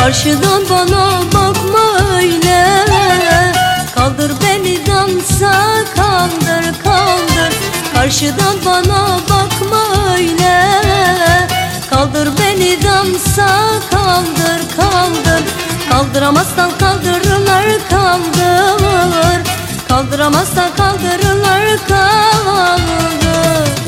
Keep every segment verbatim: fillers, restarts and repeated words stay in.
Karşıdan bana bakma öyle, kaldır beni dansa, kaldır kaldır. Karşıdan bana bakma öyle, kaldır beni dansa, kaldır kaldır. Kaldıramazsan kaldırırlar, kaldır. Kaldıramazsan kaldırırlar, kaldır.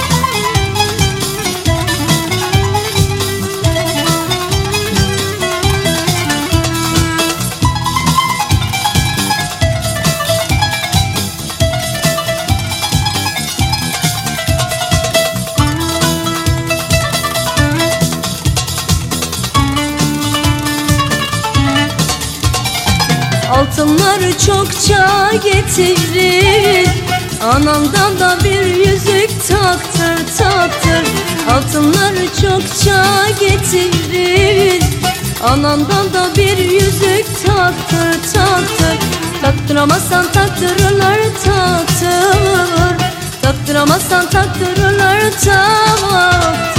Altınları çokça getirin, anamdan da bir yüzük taktır taktır. Altınları çokça getirin, anamdan da bir yüzük taktır taktır. Taktıramazsan taktırırlar, taktır. Taktıramazsan taktırırlar, taktır.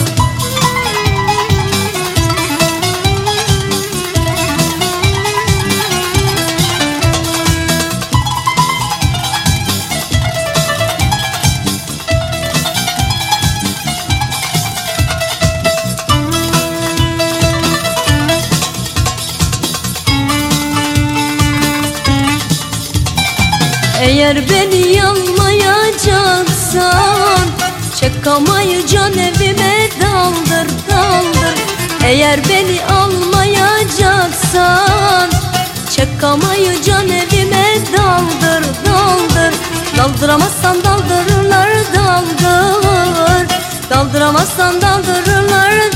Eğer beni yanmayacaksan, çek kamayı can evime daldır daldır. Eğer beni almayacaksan, çek kamayı can evime daldır daldır. Daldıramazsan daldırırlar, daldır. Daldıramazsan daldırırlar,